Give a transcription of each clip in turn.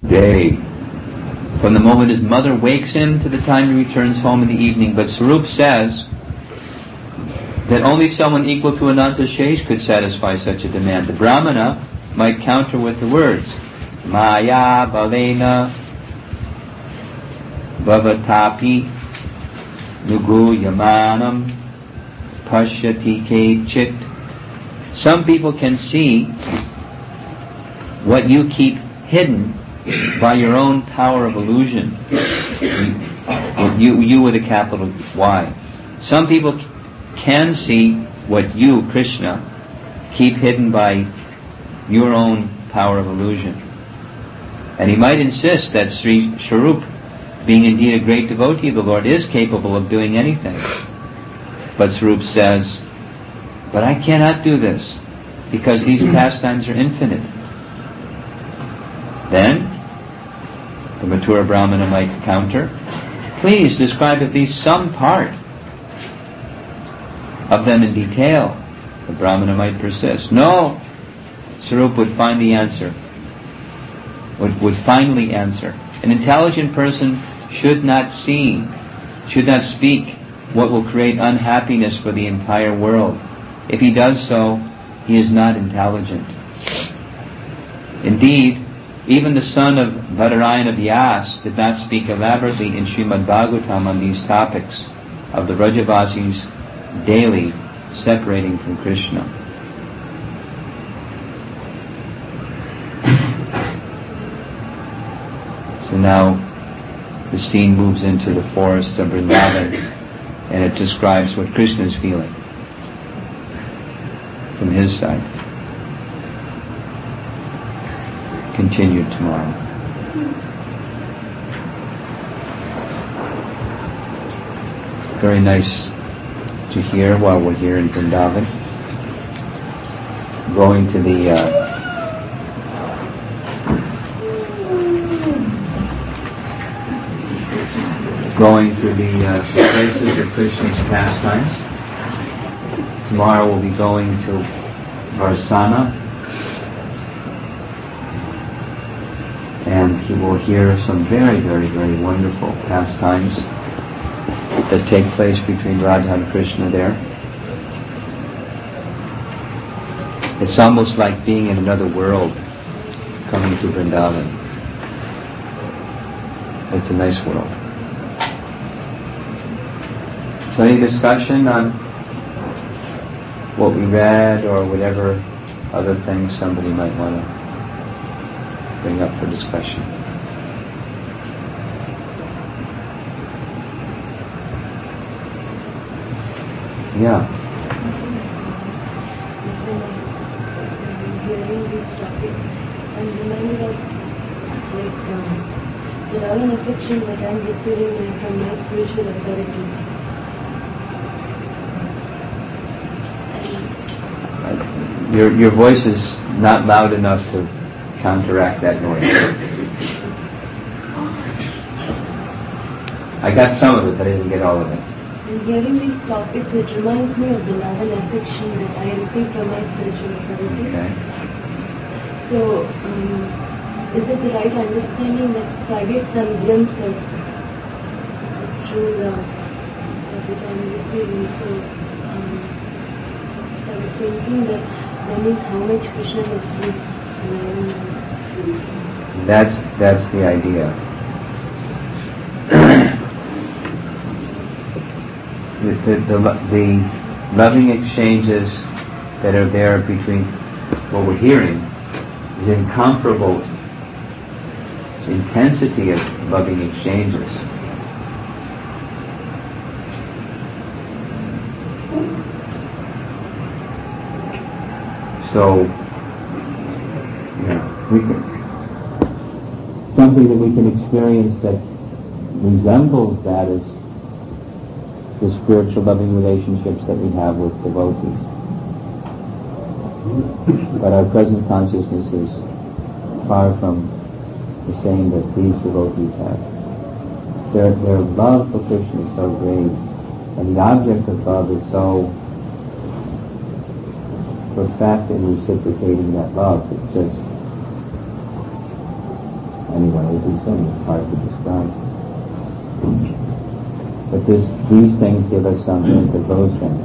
day. From the moment his mother wakes him to the time he returns home in the evening. But Sarup says that only someone equal to Ananta Shesh could satisfy such a demand. The Brahmana might counter with the words, Maya Balena Bhavatapi Nugu Yamanam Pashyati Chit. Some people can see what you keep hidden by your own power of illusion. You with a capital Y. Some people can see what you, Krishna, keep hidden by your own power of illusion. And he might insist that Sri Sharup, being indeed a great devotee of the Lord, is capable of doing anything. But Sarup says, but I cannot do this, because these pastimes are infinite. Then, the Mathura Brahmana might counter, please describe at least some part of them in detail. The Brahmana might persist. No, Sarup would finally answer. Would finally answer. An intelligent person should not speak what will create unhappiness for the entire world. If he does so, he is not intelligent. Indeed, even the son of Badarayana Vyas did not speak elaborately in Srimad Bhagavatam on these topics of the Vrajavasis daily separating from Krishna. So now the scene moves into the forest of Vrindavan, and it describes what Krishna is feeling from his side. Continued tomorrow. Very nice to hear while we're here in Vrindavan. Going to the going through the places of Krishna's pastimes. Tomorrow we'll be going to Varsana, and he will hear some very, very, very wonderful pastimes that take place between Radha and Krishna there. It's almost like being in another world coming to Vrindavan. It's a nice world. So any discussion on what we read or whatever other things somebody might want to bring up for discussion? Yeah. Hearing these topics, I'm reminded of the love and affection that I'm receiving from my spiritual authority. Your voice is not loud enough to counteract that noise. I got some of it, but I didn't get all of it. And hearing these topics, it reminds me of the love and affection that I receive from my spiritual authority. Okay. So, is it the right understanding that if I get some glimpse of true love which I'm receiving, so I was thinking that means how much Krishna is received. That's the idea. The loving exchanges that are there between what we're hearing is incomparable intensity of loving exchanges. So, something that we can experience that resembles that is the spiritual loving relationships that we have with devotees. But our present consciousness is far from the same that these devotees have. Their love for Krishna is so great, and the object of love is so perfect in reciprocating that love. It's just, I anyone would be saying. It's hard to describe. But these things give us some hint of those things.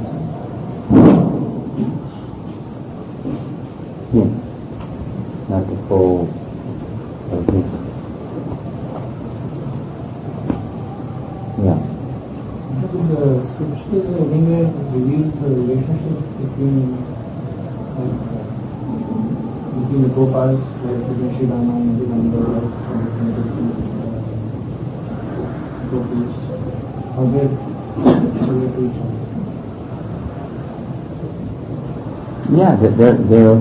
Yeah. Not the full hint. Yeah. The scriptures anywhere reveal the relationship between the Gopals, like Sri Rama and the number of Gopis, how they relate to each other. Yeah, they're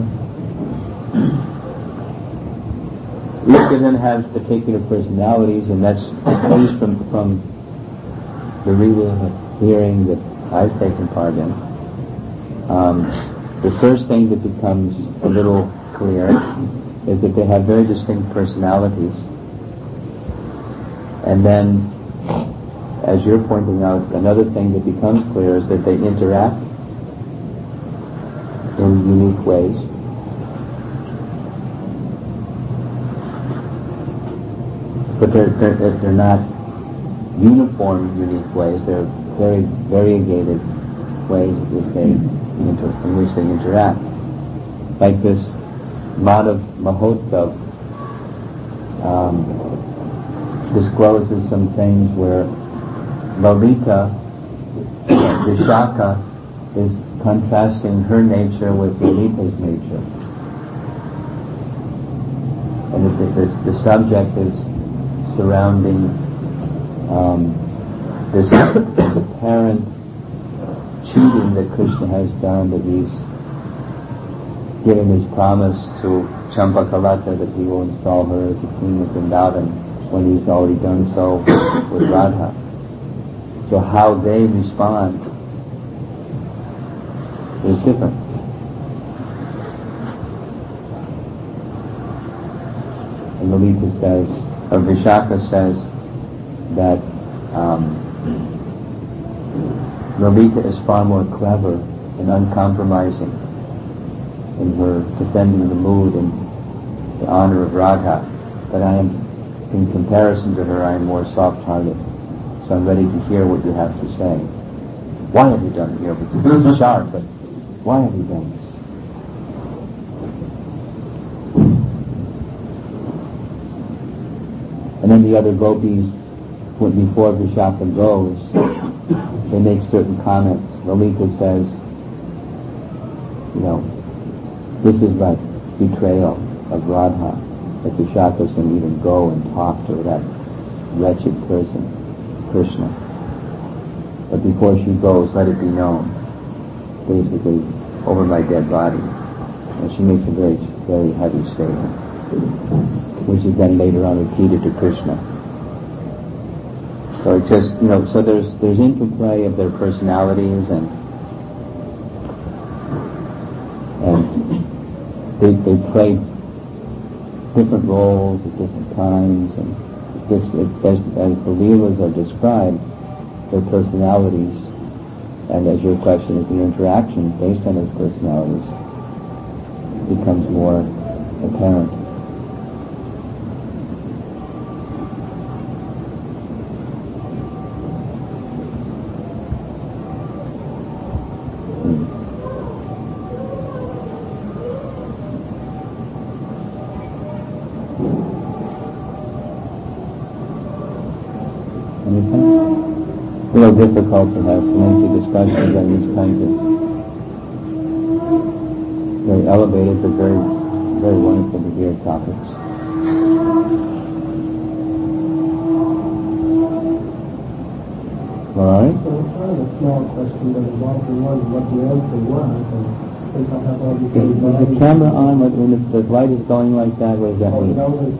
each of them has particular personalities, and that's at least from the reading and hearing that I've taken part in. The first thing that becomes a little clear is that they have very distinct personalities. And then, as you're pointing out, another thing that becomes clear is that they interact in unique ways. But they're not uniform, unique ways. They're very variegated ways in which they interact. Like this Madhav Mahotsav discloses some things where Lalita, Vishaka, is contrasting her nature with Lalita's nature. And the subject is surrounding this apparent cheating that Krishna has done, that he's given his promise to Champakalata that he will install her as the queen of Vrindavan when he's already done so with Radha. So how they respond is different. And Lalita says, or Vishaka says, that Lalita is far more clever and uncompromising in her defending the mood and the honor of Radha, but I am, in comparison to her, I am more soft-hearted. So I'm ready to hear what you have to say. Why have you done it here? Because it's sharp, but why have you done this? And then the other gopis, before Vishaka goes, they make certain comments. Lalita says, this is like betrayal of Radha, that Vishaka's going to even go and talk to that wretched person, Krishna. But before she goes, let it be known, basically, over my dead body. And she makes a very, very heavy statement, which is then later on repeated to Krishna. So it's just, so there's interplay of their personalities, and they play different roles at different times, and as the Leelas are described, their personalities, and as your question is the interaction based on those personalities, becomes more apparent. It's a little difficult to have lengthy discussions on these kinds of very elevated but very, very wonderful to hear topics. All right? So I have a small question that involves what the answer was, and since I have all these... Is the camera on when the light is going like that? What does that mean?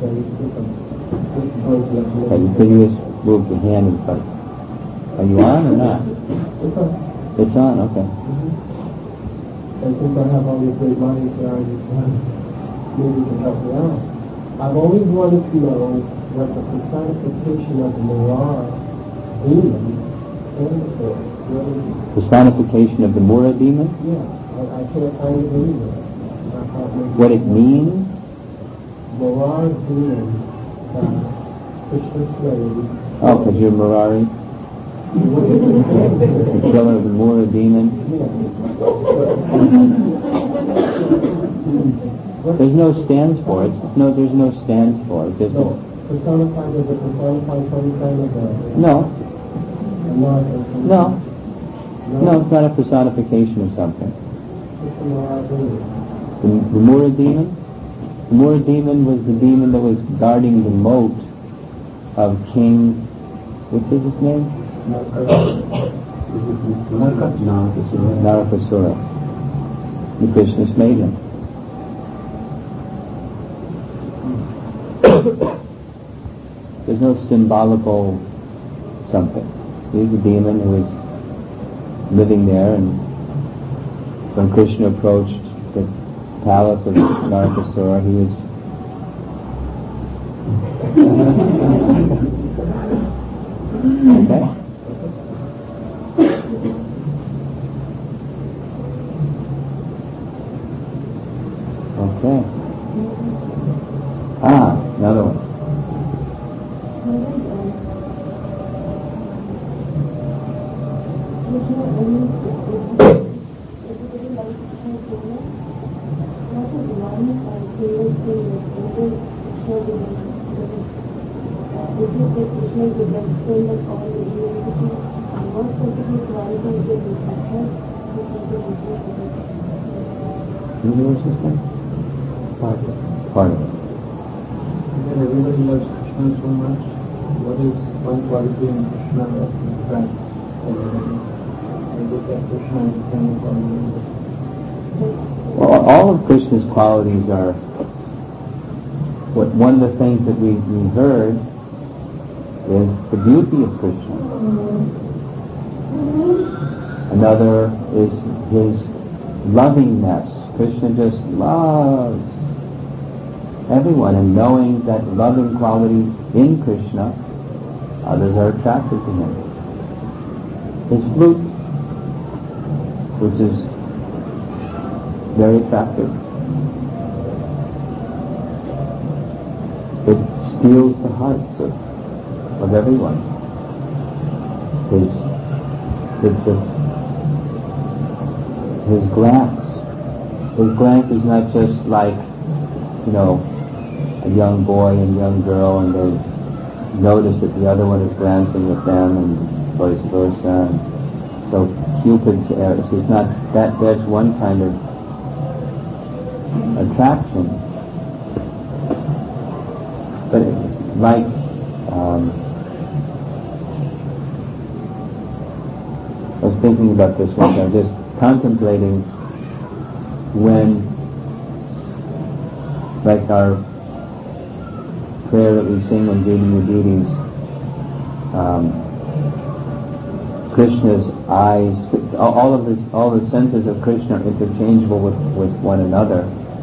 Okay, you can just move your hand in front. Are you on or not? It's on, okay. And since I have all these great bodies here, I just maybe you can help me out. I've always wanted to know what the personification of the Mura demon stands for. Personification of the Mura demon? Yeah, I can't find it anywhere. What it means? Mura demon Krishna's slave. Oh, because you're Murari? The killer of the Mura demon? There's no stands for it. No, there's no stands for it. There's no. Personified as a personified some kind of a... No. No. No, it's not a personification of something. It's a Murari. The Mura demon? The Mura demon was the demon that was guarding the moat of King... What's his name? Narakasura. The Krishna made him. There's no symbolical something. He's a demon who is living there, and when Krishna approached the palace of Narakasura, he was okay? Okay. Another one. Part of it. And everybody loves Krishna so much. What is one quality in Krishna that attracts everybody? And look at Krishna and kind of quality. Well, all of Krishna's qualities are... One of the things that we heard is the beauty of Krishna. Another is his lovingness. Krishna just loves everyone, and knowing that loving quality in Krishna, others are attracted to him. His flute, which is very attractive. It steals the hearts of everyone. His glance. His glance is not just like, a young boy and young girl, and they notice that the other one is glancing with them, and vice versa. And so Cupid's Eros is not that. There's one kind of attraction, but like I was thinking about this one. I'm just contemplating when, like our prayer that we sing when reading the duties, Krishna's eyes, all the senses of Krishna are interchangeable with one another.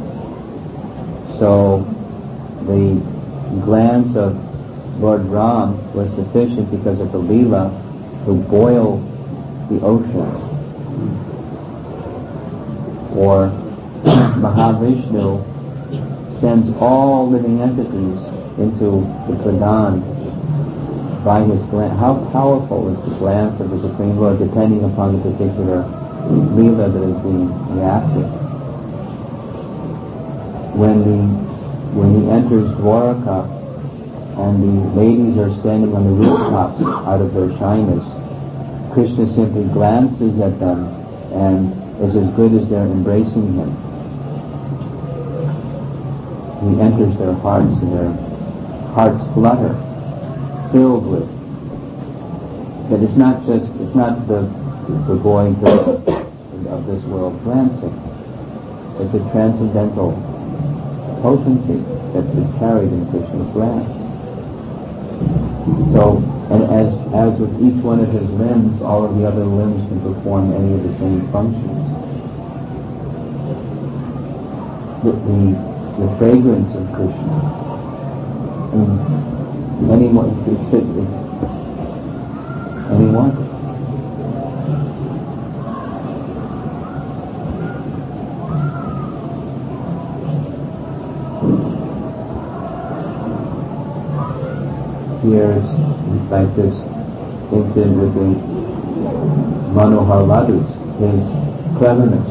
So the glance of Lord Ram was sufficient because of the Leela to boil the ocean. Or Mahavishnu sends all living entities into the Pradhan by his glance. How powerful is the glance of the Supreme Lord, depending upon the particular Leela that is being reacted. When he enters Dwaraka and the ladies are standing on the rooftops out of their shyness, Krishna simply glances at them and is as good as they're embracing him. He enters their hearts, and their hearts flutter, filled with. But it's not the boy girl of this world glancing. It's a transcendental potency that is carried in Krishna's glance. So, and as with each one of his limbs, all of the other limbs can perform any of the same functions. The fragrance of Krishna, and anyone could sit with anyone. appears like this incident with the Manohar Vadus, his cleverness.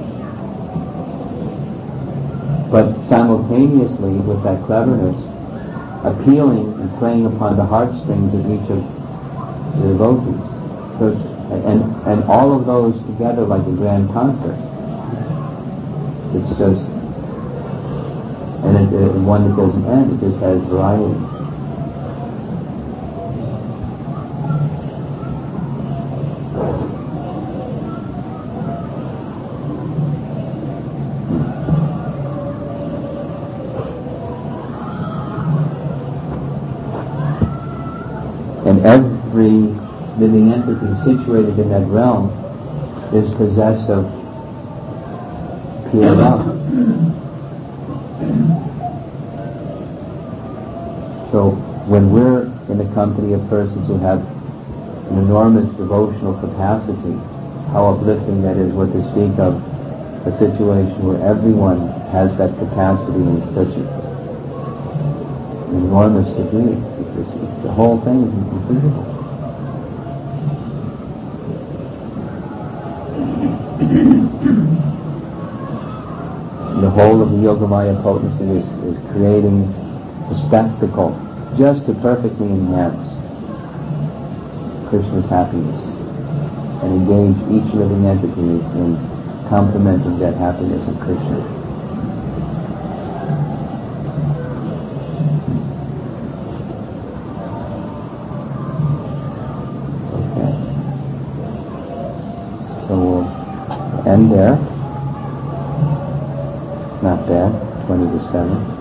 But simultaneously with that cleverness, appealing and playing upon the heartstrings of each of the devotees. And all of those together like a grand concert. It's just, and one that doesn't end, it just has variety. And every living entity situated in that realm is possessed of pure love. So when we're in the company of persons who have an enormous devotional capacity, how uplifting that is, what to speak of a situation where everyone has that capacity in such an enormous degree. The whole thing is invisible. The whole of the Yogamaya potency is creating a spectacle just to perfectly enhance Krishna's happiness and engage each living entity in complementing that happiness of Krishna. Okay. So we'll end there. Not bad, 20 to 7.